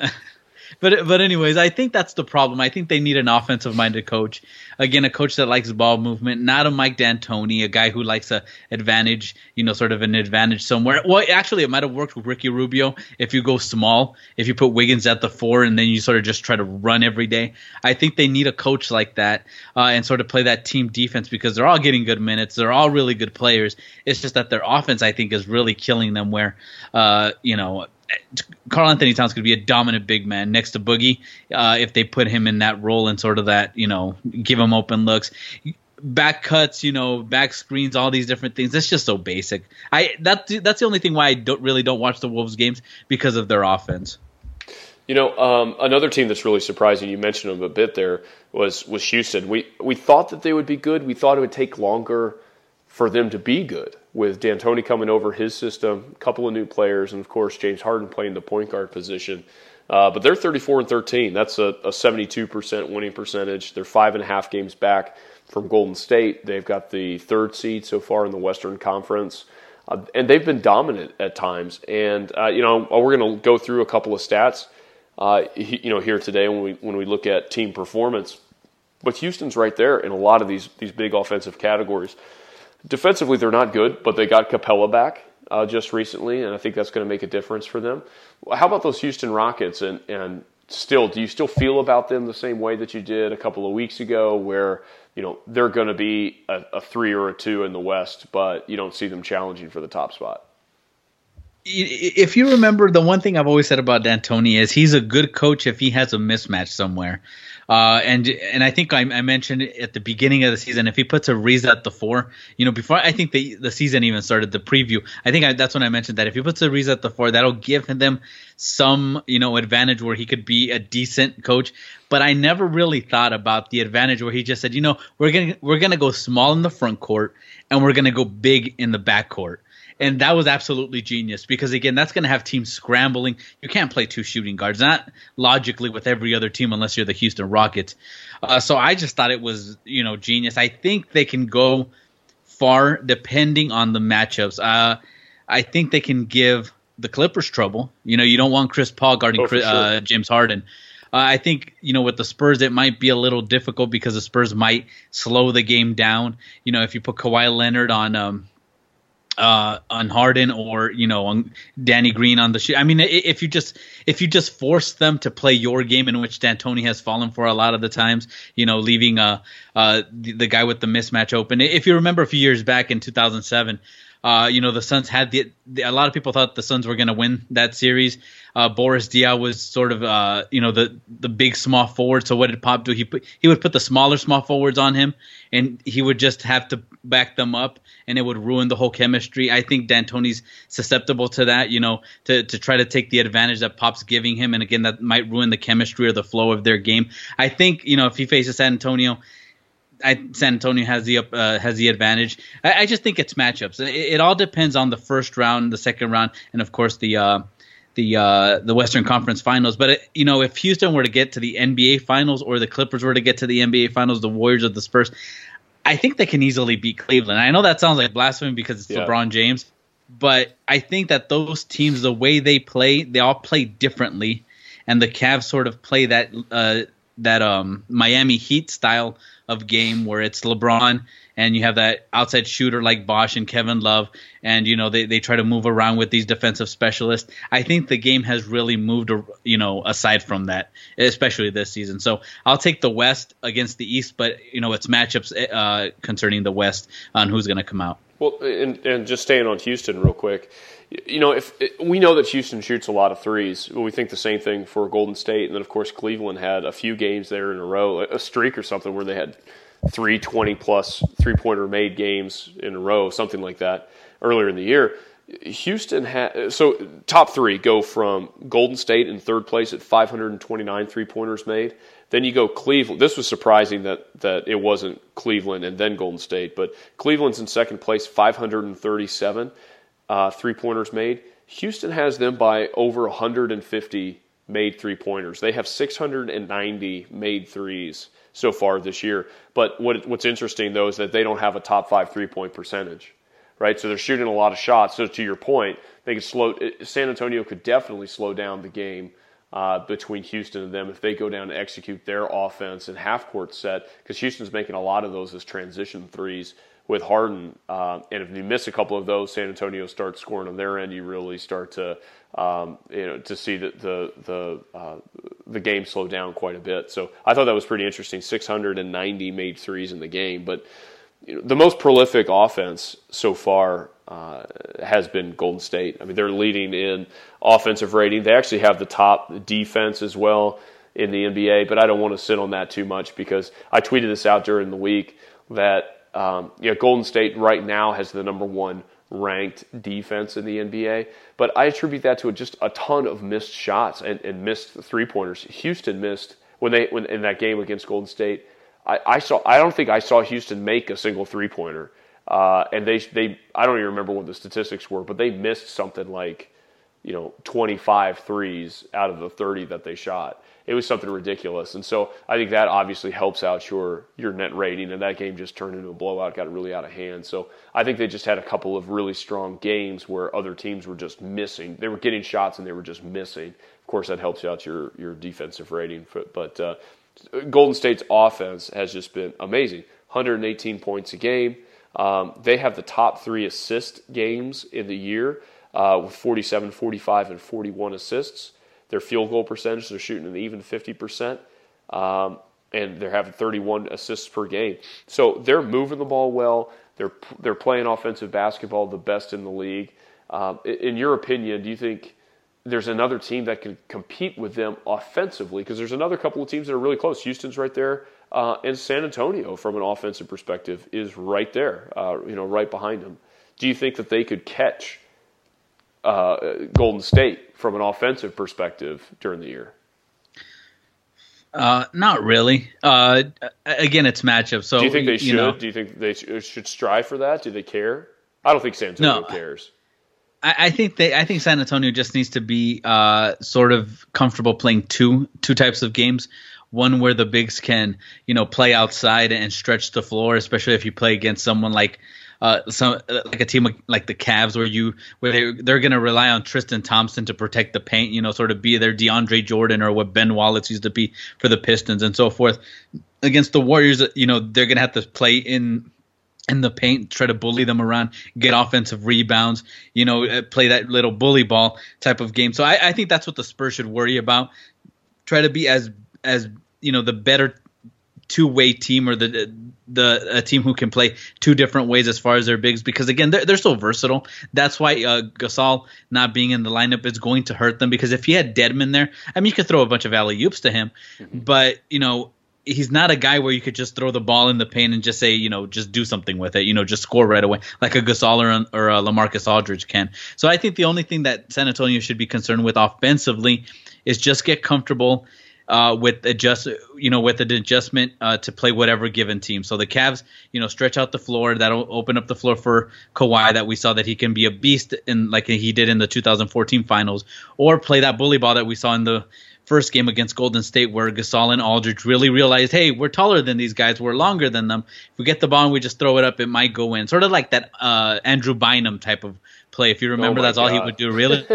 but but anyways, I think that's the problem. I think they need an offensive-minded coach. Again, a coach that likes ball movement, not a Mike D'Antoni, a guy who likes a advantage, you know, sort of an advantage somewhere. Well, actually, it might have worked with Ricky Rubio if you go small, if you put Wiggins at the four and then you sort of just try to run every day. I think they need a coach like that uh, and sort of play that team defense because they're all getting good minutes. They're all really good players. It's just that their offense, I think, is really killing them where, uh, you know, Karl Anthony Towns could be a dominant big man next to Boogie uh, if they put him in that role and sort of that, you know, give him open looks, back cuts, you know, back screens, all these different things. It's just so basic. I that that's the only thing why I don't really don't watch the Wolves games because of their offense. You know, um, another team that's really surprising, you mentioned them a bit there, was was Houston. We we thought that they would be good. We thought it would take longer for them to be good, with D'Antoni coming over his system, a couple of new players, and of course James Harden playing the point guard position. Uh, but they're thirty-four and thirteen. That's a, a seventy-two percent winning percentage. They're five and a half games back from Golden State. They've got the third seed so far in the Western Conference, uh, and they've been dominant at times. And uh, you know, we're going to go through a couple of stats, uh, you know, here today when we when we look at team performance. But Houston's right there in a lot of these these big offensive categories. Defensively, they're not good, but they got Capella back uh, just recently, and I think that's going to make a difference for them. How about those Houston Rockets? And, and still, do you still feel about them the same way that you did a couple of weeks ago, where you know they're going to be a, a three or a two in the West, but you don't see them challenging for the top spot? If you remember, the one thing I've always said about D'Antoni is he's a good coach if he has a mismatch somewhere. Uh, and and I think I, I mentioned at the beginning of the season, if he puts Ariza at the four, you know, before I think the the season even started, the preview, I think I, that's when I mentioned that if he puts Ariza at the four, that'll give them some, you know, advantage where he could be a decent coach. But I never really thought about the advantage where he just said, you know, we're gonna we're gonna go small in the front court and we're gonna go big in the back court. And that was absolutely genius because, again, that's going to have teams scrambling. You can't play two shooting guards, not logically with every other team unless you're the Houston Rockets. Uh, so I just thought it was, you know, genius. I think they can go far depending on the matchups. Uh, I think they can give the Clippers trouble. You know, you don't want Chris Paul guarding Oh, for Chris, uh, James Harden. Uh, I think, you know, with the Spurs, it might be a little difficult because the Spurs might slow the game down. You know, if you put Kawhi Leonard on um, uh, on Harden or, you know, on Danny Green on the shoot. I mean, if you just if you just force them to play your game, in which D'Antoni has fallen for a lot of the times, you know, leaving uh, uh, the, the guy with the mismatch open. If you remember a few years back in two thousand seven, Uh, you know, the Suns had the, the – a lot of people thought the Suns were going to win that series. Uh, Boris Diaw was sort of, uh, you know, the the big small forward. So what did Pop do? He put, he would put the smaller small forwards on him, and he would just have to back them up, and it would ruin the whole chemistry. I think D'Antoni's susceptible to that, you know, to, to try to take the advantage that Pop's giving him. And, again, that might ruin the chemistry or the flow of their game. I think, you know, if he faces San Antonio – I, San Antonio has the uh, has the advantage. I, I just think it's matchups. It, it all depends on the first round, the second round, and of course the uh, the uh, the Western Conference Finals. But it, you know, if Houston were to get to the N B A Finals or the Clippers were to get to the N B A Finals, the Warriors or the Spurs, I think they can easily beat Cleveland. I know that sounds like blasphemy because it's yeah. LeBron James, but I think that those teams, the way they play, they all play differently, and the Cavs sort of play that uh, that um, Miami Heat style of game where it's LeBron and you have that outside shooter like Bosh and Kevin Love, and you know they, they try to move around with these defensive specialists. I think the game has really moved, you know, aside from that, especially this season. So I'll take the West against the East, but you know it's matchups uh, concerning the West on who's going to come out. Well, and, and just staying on Houston real quick, you know, if we know that Houston shoots a lot of threes, we think the same thing for Golden State, and then of course Cleveland had a few games there in a row, a streak or something where they had three twenty plus three pointer made games in a row, something like that earlier in the year. Houston had so top three go from Golden State in third place at five hundred twenty-nine three pointers made. Then you go Cleveland. This was surprising that that it wasn't Cleveland and then Golden State, but Cleveland's in second place, five hundred thirty-seven uh, three pointers made. Houston has them by over one hundred fifty made three pointers. They have six hundred ninety made threes so far this year. But what what's interesting though is that they don't have a top five three point percentage. Right, so they're shooting a lot of shots. So to your point, they could slow. San Antonio could definitely slow down the game uh, between Houston and them if they go down to execute their offense and half court set. Because Houston's making a lot of those as transition threes with Harden, uh, and if you miss a couple of those, San Antonio starts scoring on their end. You really start to, um, you know, to see the the the, uh, the game slow down quite a bit. So I thought that was pretty interesting. six hundred ninety made threes in the game, but. You know, the most prolific offense so far uh, has been Golden State. I mean, they're leading in offensive rating. They actually have the top defense as well in the N B A, but I don't want to sit on that too much because I tweeted this out during the week that um, you know, Golden State right now has the number one ranked defense in the N B A, but I attribute that to just a ton of missed shots and, and missed three-pointers. Houston missed when they when in that game against Golden State. I, I saw. I don't think I saw Houston make a single three-pointer, uh, and they they. I don't even remember what the statistics were, but they missed something like, you know, twenty-five threes out of the thirty that they shot. It was something ridiculous, and so I think that obviously helps out your your net rating. And that game just turned into a blowout, got really out of hand. So I think they just had a couple of really strong games where other teams were just missing. They were getting shots and they were just missing. Of course, that helps out your your defensive rating, but. Uh, Golden State's offense has just been amazing. one hundred eighteen points a game. Um, they have the top three assist games in the year uh, with forty-seven, forty-five, and forty-one assists. Their field goal percentage, they're shooting an even fifty percent. Um, and they're having thirty-one assists per game. So they're moving the ball well. They're they're playing offensive basketball, the best in the league. Um, in your opinion, do you think there's another team that can compete with them offensively? Because there's another couple of teams that are really close. Houston's right there, uh, and San Antonio, from an offensive perspective, is right there, uh, you know, right behind them. Do you think that they could catch uh, Golden State from an offensive perspective during the year? Uh, not really. Uh, again, it's matchup. So do you think they should? You know, do you think they should strive for that? Do they care? I don't think San Antonio no. cares. I think they. I think San Antonio just needs to be uh, sort of comfortable playing two two types of games. One where the bigs can, you know, play outside and stretch the floor, especially if you play against someone like uh, some like a team like the Cavs, where you where they they're going to rely on Tristan Thompson to protect the paint, you know, sort of be their DeAndre Jordan or what Ben Wallace used to be for the Pistons and so forth. Against the Warriors, you know, they're going to have to play in in the paint, try to bully them around, get offensive rebounds, you know, play that little bully ball type of game. So I, I think that's what the Spurs should worry about. Try to be as as you know the better two-way team, or the the a team who can play two different ways as far as their bigs, because again they're they're so versatile. That's why uh, Gasol not being in the lineup is going to hurt them, because if you had Dedmon there, I mean you could throw a bunch of alley-oops to him, mm-hmm. but you know he's not a guy where you could just throw the ball in the paint and just say, you know, just do something with it, you know, just score right away like a Gasol or, or a LaMarcus Aldridge can. So I think the only thing that San Antonio should be concerned with offensively is just get comfortable uh, with adjust, you know, with an adjustment uh, to play whatever given team. So the Cavs, you know, stretch out the floor. That'll open up the floor for Kawhi, that we saw that he can be a beast in like he did in the two thousand fourteen finals, or play that bully ball that we saw in the first game against Golden State, where Gasol and Aldridge really realized, hey, we're taller than these guys, we're longer than them. If we get the ball and we just throw it up, it might go in. Sort of like that uh, Andrew Bynum type of play. If you remember, oh that's God. all he would do, really.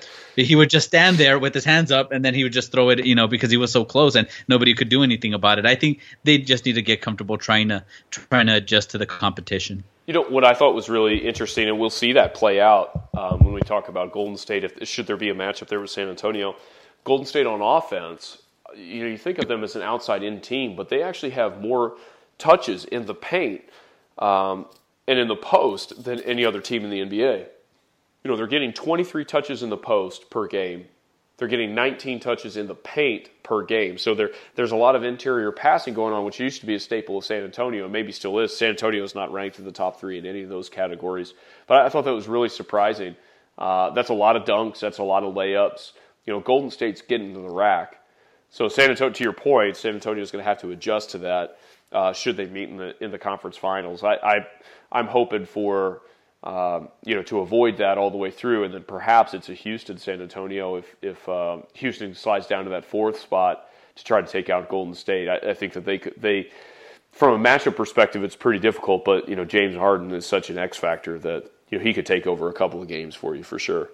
He would just stand there with his hands up, and then he would just throw it, you know, because he was so close and nobody could do anything about it. I think they just need to get comfortable trying to trying to adjust to the competition. You know, what I thought was really interesting, and we'll see that play out um, when we talk about Golden State, if should there be a matchup there with San Antonio. Golden State on offense, you know, you think of them as an outside-in team, but they actually have more touches in the paint um, and in the post than any other team in the N B A. You know, they're getting twenty-three touches in the post per game. They're getting nineteen touches in the paint per game. So there, there's a lot of interior passing going on, which used to be a staple of San Antonio, and maybe still is. San Antonio is not ranked in the top three in any of those categories. But I thought that was really surprising. Uh, that's a lot of dunks. That's a lot of layups. You know, Golden State's getting to the rack. So San Antonio, to your point, San Antonio is going to have to adjust to that uh, should they meet in the in the conference finals. I, I I'm hoping for um, you know to avoid that all the way through, and then perhaps it's a Houston San Antonio if if uh, Houston slides down to that fourth spot to try to take out Golden State. I, I think that they could they from a matchup perspective, it's pretty difficult. But you know, James Harden is such an X factor that you know he could take over a couple of games for you for sure.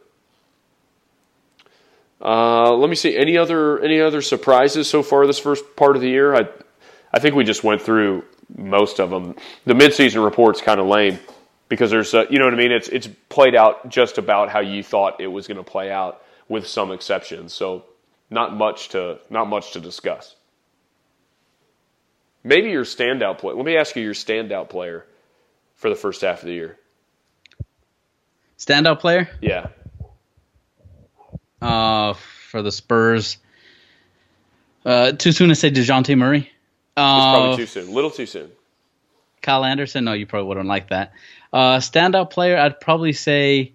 Uh, let me see. Any other any other surprises so far this first part of the year? I I think we just went through most of them. The midseason report's kind of lame because there's uh, you know what I mean. It's it's played out just about how you thought it was going to play out, with some exceptions. So not much to not much to discuss. Maybe your standout player. Let me ask you your standout player for the first half of the year. Standout player? Yeah. Uh, for the Spurs. Uh, too soon to say DeJounte Murray. Uh, it's probably too soon. A little too soon. Kyle Anderson? No, you probably wouldn't like that. Uh, standout player, I'd probably say,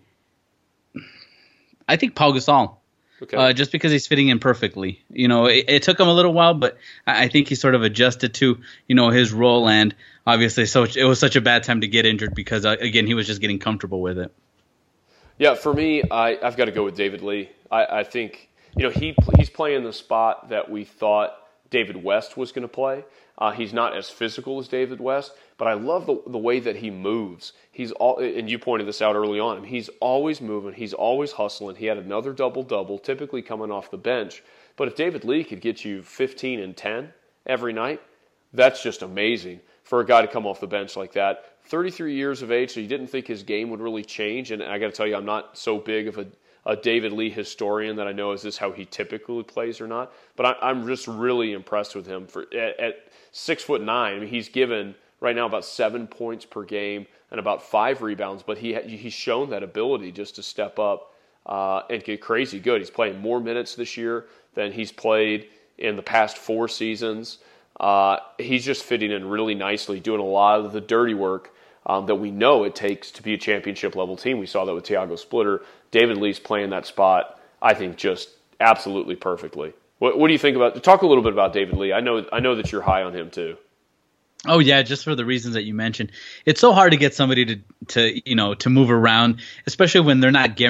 I think Pau Gasol. Okay. Uh, just because he's fitting in perfectly. You know, it, it took him a little while, but I, I think he sort of adjusted to, you know, his role. And obviously, so it was such a bad time to get injured because, uh, again, he was just getting comfortable with it. Yeah, for me, I, I've got to go with David Lee. I, I think, you know, he he's playing the spot that we thought David West was going to play. Uh, he's not as physical as David West, but I love the the way that he moves. He's all, and you pointed this out early on. He's always moving. He's always hustling. He had another double-double, typically coming off the bench. But if David Lee could get you fifteen and ten every night, that's just amazing for a guy to come off the bench like that. thirty-three years of age, so you didn't think his game would really change. And I got to tell you, I'm not so big of a, a David Lee historian that I know is this how he typically plays or not. But I, I'm just really impressed with him. For at, at six foot nine, I mean, he's given right now about seven points per game and about five rebounds. But he he's shown that ability just to step up uh, and get crazy good. He's playing more minutes this year than he's played in the past four seasons. Uh, he's just fitting in really nicely, doing a lot of the dirty work um, that we know it takes to be a championship-level team. We saw that with Tiago Splitter. David Lee's playing that spot, I think, just absolutely perfectly. What, what do you think about – talk a little bit about David Lee. I know I know that you're high on him too. Oh, yeah, just for the reasons that you mentioned. It's so hard to get somebody to, to you know, to move around, especially when they're not guaranteed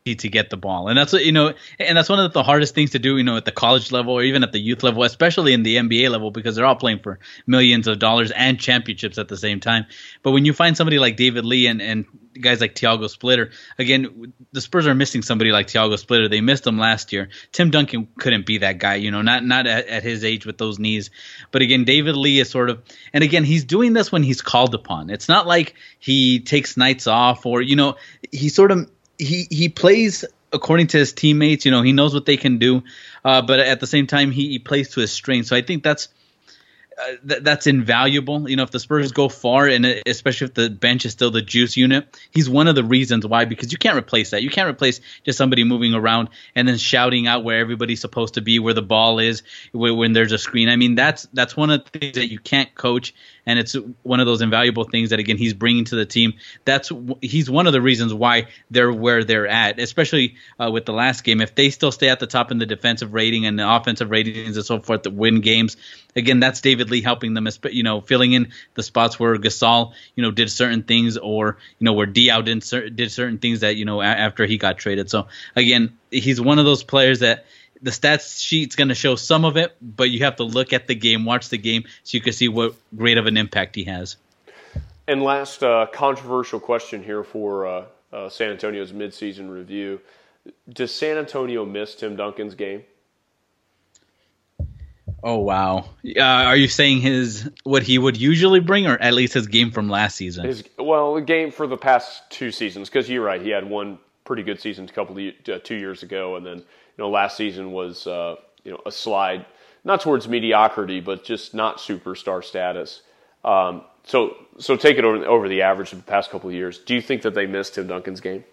to get the ball. And that's what, you know, and that's one of the hardest things to do, you know, at the college level or even at the youth level, especially in the N B A level, because they're all playing for millions of dollars and championships at the same time. But when you find somebody like David Lee and, and guys like Thiago Splitter, again, the Spurs are missing somebody like Thiago Splitter. They missed him last year. Tim Duncan couldn't be that guy, you know, not, not at, at his age with those knees. But again, David Lee is sort of, and again, he's doing this when he's called upon. It's not like he takes nights off or, you know, he sort of, He he plays according to his teammates. You know, he knows what they can do, uh, but at the same time, he, he plays to his strengths. So I think that's uh, th- that's invaluable. You know, if the Spurs go far, and especially if the bench is still the juice unit, he's one of the reasons why. Because you can't replace that. You can't replace just somebody moving around and then shouting out where everybody's supposed to be, where the ball is, where, when there's a screen. I mean, that's that's one of the things that you can't coach. And it's one of those invaluable things that, again, he's bringing to the team. That's he's one of the reasons why they're where they're at, especially uh, with the last game. If they still stay at the top in the defensive rating and the offensive ratings and so forth that win games, again, that's David Lee helping them, you know, filling in the spots where Gasol, you know, did certain things, or, you know, where Diaw did, did certain things that, you know, after he got traded. So, again, he's one of those players that the stats sheet's going to show some of it, but you have to look at the game, watch the game, so you can see what great of an impact he has. And last uh, controversial question here for uh, uh, San Antonio's midseason review. Does San Antonio miss Tim Duncan's game? Oh, wow. Uh, are you saying his what he would usually bring, or at least his game from last season? His, well, the game for the past two seasons, because you're right, he had one pretty good season a couple of, uh, two years ago, and then you know last season was uh, you know a slide, not towards mediocrity, but just not superstar status. Um, so so take it over over the average of the past couple of years. Do you think that they missed Tim Duncan's game?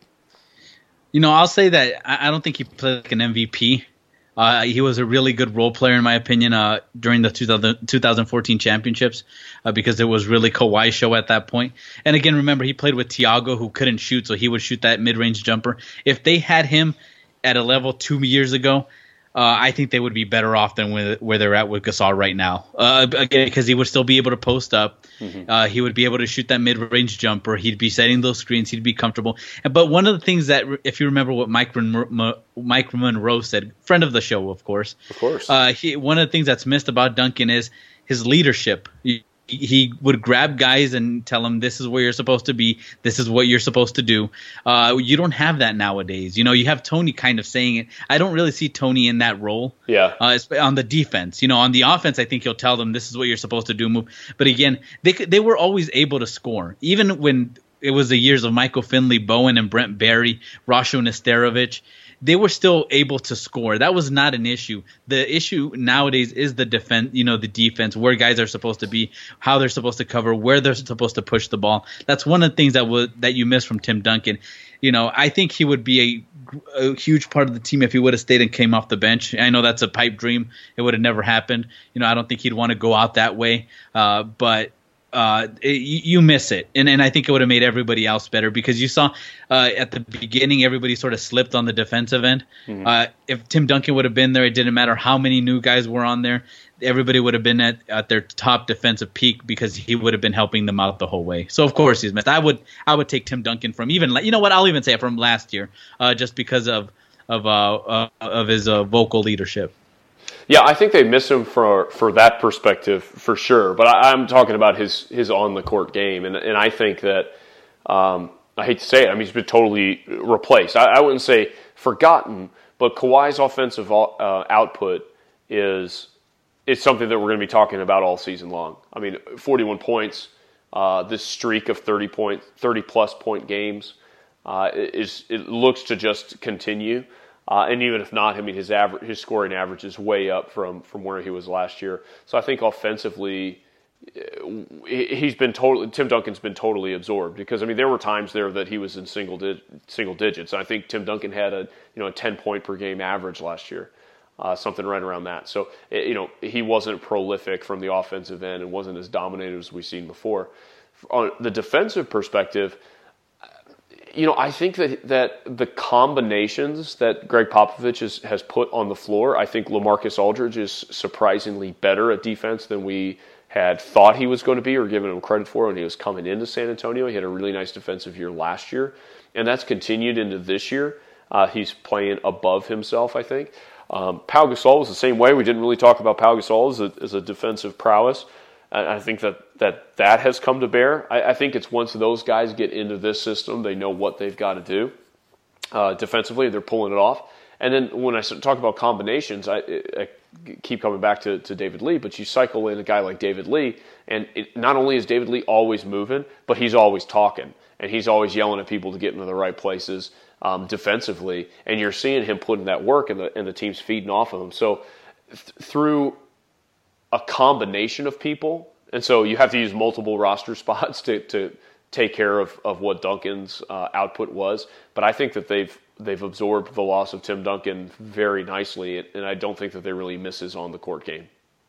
You know, I'll say that I, I don't think he played like an M V P. Uh, he was a really good role player, in my opinion, uh, during the two thousand, twenty fourteen championships uh, because it was really Kawhi's show at that point. And again, remember, he played with Thiago, who couldn't shoot, so he would shoot that mid-range jumper. If they had him at a level two years ago, uh, I think they would be better off than with, where they're at with Gasol right now. Uh, again, because he would still be able to post up. Mm-hmm. Uh, he would be able to shoot that mid-range jumper. He'd be setting those screens. He'd be comfortable. But one of the things that, if you remember what Mike, Mon- Mike Monroe said, friend of the show, of course. Of course. Uh, he, one of the things that's missed about Duncan is his leadership. He, he would grab guys and tell them, this is where you're supposed to be. This is what you're supposed to do. Uh, you don't have that nowadays. You know, you have Tony kind of saying it. I don't really see Tony in that role. Yeah. Uh, on the defense, you know, on the offense, I think he'll tell them this is what you're supposed to do. Move. But again, they they were always able to score, even when it was the years of Michael Finley, Bowen, and Brent Barry, Rasho Nesterovic. They were still able to score. That was not an issue. The issue nowadays is the defense, you know, the defense, where guys are supposed to be, how they're supposed to cover, where they're supposed to push the ball. That's one of the things that was that you miss from Tim Duncan. You know, I think he would be a, a huge part of the team if he would have stayed and came off the bench. I know that's a pipe dream. It would have never happened. You know, I don't think he'd want to go out that way. Uh, but Uh, it, you miss it, and and I think it would have made everybody else better, because you saw uh, at the beginning everybody sort of slipped on the defensive end. Mm-hmm. Uh, if Tim Duncan would have been there, it didn't matter how many new guys were on there. Everybody would have been at, at their top defensive peak, because he would have been helping them out the whole way. So of course he's missed. I would I would take Tim Duncan from even you know what I'll even say from last year, uh, just because of of uh, uh, of his uh, vocal leadership. Yeah, I think they miss him for for that perspective for sure. But I, I'm talking about his his on the court game, and and I think that um, I hate to say it, I mean he's been totally replaced. I, I wouldn't say forgotten, but Kawhi's offensive uh, output is is something that we're going to be talking about all season long. I mean, forty-one points, uh, this streak of thirty point, thirty plus point games uh, is it looks to just continue. Uh, and even if not, I mean, his average, his scoring average is way up from, from where he was last year. So I think offensively, he's been totally. Tim Duncan's been totally absorbed, because I mean there were times there that he was in single di- single digits. I think Tim Duncan had a you know a ten point per game average last year, uh, something right around that. So you know he wasn't prolific from the offensive end and wasn't as dominated as we've seen before. On the defensive perspective, you know, I think that that the combinations that Greg Popovich has, has put on the floor, I think LaMarcus Aldridge is surprisingly better at defense than we had thought he was going to be or given him credit for when he was coming into San Antonio. He had a really nice defensive year last year, and that's continued into this year. Uh, he's playing above himself, I think. Um, Pau Gasol was the same way. We didn't really talk about Pau Gasol as a, as a defensive prowess. And I think that that, that has come to bear. I, I think it's once those guys get into this system, they know what they've got to do. Uh, defensively, they're pulling it off. And then when I talk about combinations, I, I keep coming back to, to David Lee, but you cycle in a guy like David Lee, and it, not only is David Lee always moving, but he's always talking, and he's always yelling at people to get into the right places um, defensively, and you're seeing him putting that work, and the, and the team's feeding off of him. So th- through a combination of people, and so you have to use multiple roster spots to, to take care of, of what Duncan's uh, output was, but I think that they've they've absorbed the loss of Tim Duncan very nicely, and I don't think that they really miss his on-the-court game.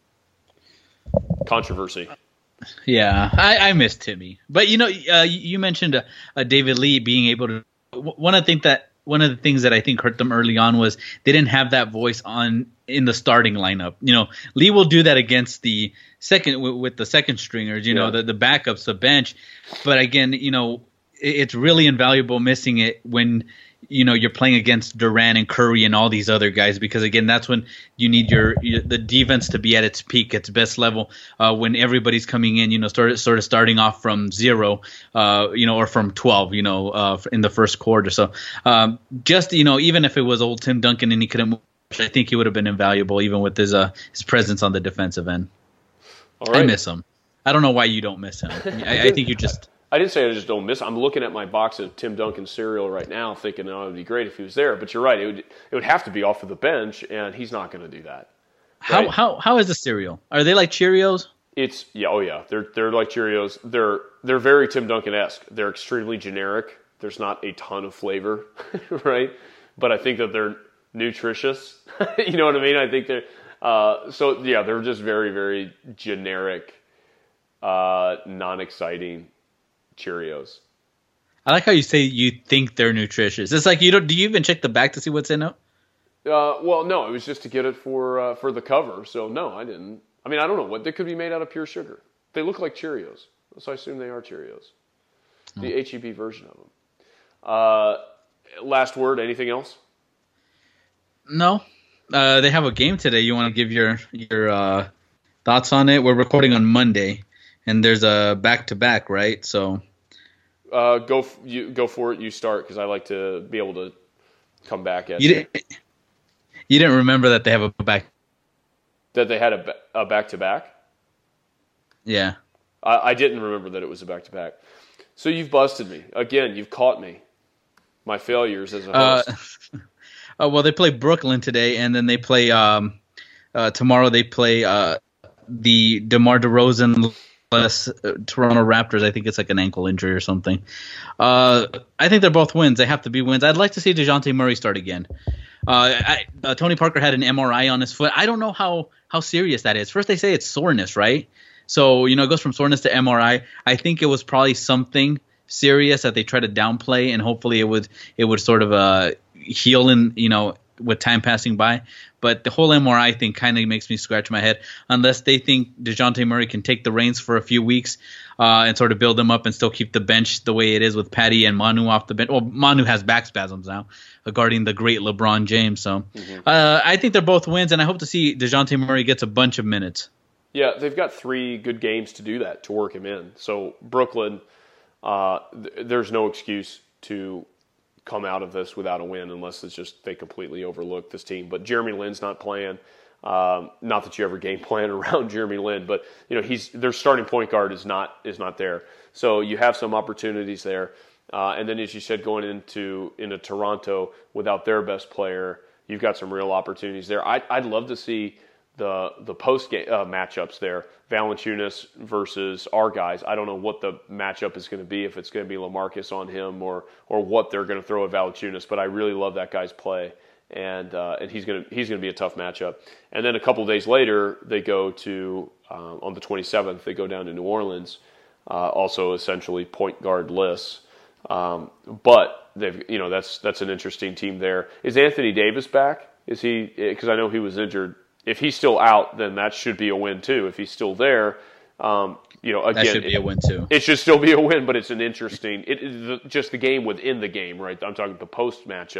Controversy. Yeah, I, I miss Timmy. But, you know, uh, you mentioned uh, uh, David Lee being able to – one of the things that one of the things that I think hurt them early on was they didn't have that voice on in the starting lineup. You know, Lee will do that against the second – with the second stringers, you yeah. know, the, the backups, the bench. But, again, you know, it, it's really invaluable missing it when – you know, you're playing against Durant and Curry and all these other guys, because again, that's when you need your, your the defense to be at its peak, its best level. Uh, when everybody's coming in, you know, sort of sort of starting off from zero, uh, you know, or from twelve, you know, uh, in the first quarter. So, um, just you know, even if it was old Tim Duncan and he couldn't move, I think he would have been invaluable, even with his uh his presence on the defensive end. All right. I miss him. I don't know why you don't miss him. I, I think you just. I didn't say I just don't miss him. I'm looking at my box of Tim Duncan cereal right now thinking, oh, it would be great if he was there. But you're right. It would it would have to be off of the bench, and he's not going to do that. Right? How how how is the cereal? Are they like Cheerios? It's yeah, oh yeah. They're they're like Cheerios. They're they're very Tim Duncan-esque. They're extremely generic. There's not a ton of flavor, right? But I think that they're nutritious. You know what I mean? I think they're uh, so yeah, they're just very, very generic, uh, non-exciting Cheerios. I like how you say you think they're nutritious. It's like you don't. Do you even check the back to see what's in it? Uh, well, no. It was just to get it for uh, for the cover. So no, I didn't. I mean, I don't know what they could be made out of pure sugar. They look like Cheerios, so I assume they are Cheerios. The oh. H E B version of them. Uh, last word. Anything else? No. Uh, they have a game today. You want to give your your uh, thoughts on it? We're recording on Monday, and there's a back to back, right? So. Uh, go f- you go for it. You start because I like to be able to come back at you. You didn't, you didn't remember that they have a back. That they had a, a back to back. Yeah, I, I didn't remember that it was a back to back. So you've busted me again. You've caught me. My failures as a host. Uh, uh, well, they play Brooklyn today, and then they play um, uh, tomorrow. They play uh, the DeMar DeRozan. Plus, uh, Toronto Raptors, I think it's like an ankle injury or something. Uh, I think they're both wins. They have to be wins. I'd like to see DeJounte Murray start again. Uh, I, uh, Tony Parker had an M R I on his foot. I don't know how, how serious that is. First they say it's soreness, right? So, you know, it goes from soreness to M R I. I think it was probably something serious that they try to downplay, and hopefully it would it would sort of uh, heal in, you know, with time passing by. But the whole M R I thing kind of makes me scratch my head, unless they think DeJounte Murray can take the reins for a few weeks uh, and sort of build them up and still keep the bench the way it is with Patty and Manu off the bench. Well, Manu has back spasms now, uh, guarding the great LeBron James. So mm-hmm. uh, I think they're both wins, and I hope to see DeJounte Murray gets a bunch of minutes. Yeah, they've got three good games to do that, to work him in. So Brooklyn, uh, th- there's no excuse to come out of this without a win unless it's just they completely overlook this team. But Jeremy Lin's not playing. Um, not that you ever game plan around Jeremy Lin, but you know he's their starting point guard is not is not there. So you have some opportunities there. Uh, and then, as you said, going into into Toronto without their best player, you've got some real opportunities there. I'd, I'd love to see the the post game uh, matchups there. Valanciunas versus our guys. I don't know what the matchup is going to be, if it's going to be LaMarcus on him or or what they're going to throw at Valanciunas. But I really love that guy's play, and uh, and he's going to he's going to be a tough matchup. And then a couple of days later, they go to uh, on the twenty-seventh. They go down to New Orleans, uh, also essentially point guard-less. Um, but they've you know that's that's an interesting team there. Is Anthony Davis back? Is he? Because I know he was injured. If he's still out, then that should be a win too. If he's still there, um, you know, again, that should be it, a win too. It should still be a win, but it's an interesting, it is just the game within the game, right? I'm talking the post matchup.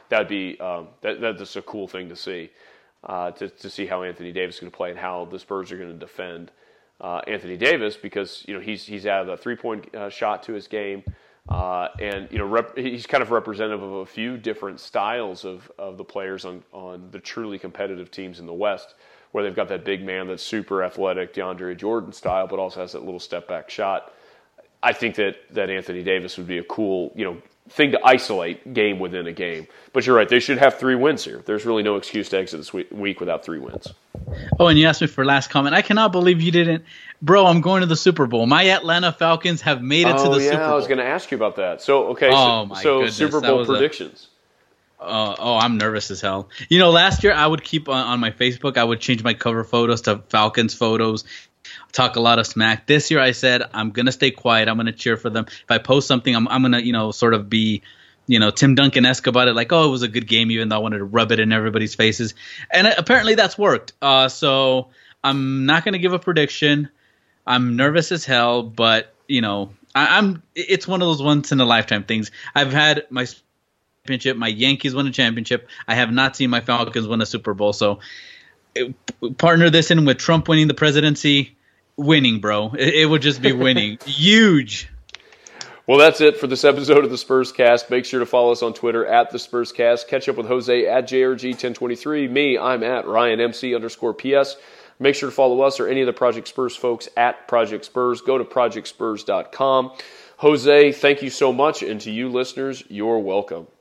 that'd be um, that that's a cool thing to see, uh, to to see how Anthony Davis is going to play and how the Spurs are going to defend uh, Anthony Davis, because you know he's he's added a three point uh, shot to his game, uh, and you know rep- he's kind of representative of a few different styles of of the players on on the truly competitive teams in the West, where they've got that big man that's super athletic, DeAndre Jordan style, but also has that little step back shot. I think that, that Anthony Davis would be a cool, you know, thing to isolate game within a game. But you're right, they should have three wins here. There's really no excuse to exit this week without three wins. Oh, and you asked me for last comment. I cannot believe you didn't. Bro, I'm going to the Super Bowl. My Atlanta Falcons have made it oh, to the yeah, Super Bowl. I was going to ask you about that. So, okay, oh, so, my so goodness. Super Bowl predictions. A, uh, oh, I'm nervous as hell. You know, last year I would keep on, on my Facebook, I would change my cover photos to Falcons photos, talk a lot of smack. This year I said I'm going to stay quiet. I'm going to cheer for them. If I post something, I'm, I'm going to, you know, sort of be, you know, Tim Duncan-esque about it. Like, oh, it was a good game, even though I wanted to rub it in everybody's faces. And apparently that's worked. Uh, so I'm not going to give a prediction. I'm nervous as hell, but, you know, I, I'm. it's one of those once-in-a-lifetime things. I've had my championship. My Yankees won a championship. I have not seen my Falcons win a Super Bowl. So it, partner this in with Trump winning the presidency. Winning, bro. It, it would just be winning. Huge. Well, that's it for this episode of the Spurs Cast. Make sure to follow us on Twitter at the Spurs Cast. Catch up with Jose at J R G ten twenty-three. Me, I'm at Ryan M C underscore P S. Make sure to follow us or any of the Project Spurs folks at Project Spurs. Go to project spurs dot com. Jose, thank you so much. And to you listeners, you're welcome.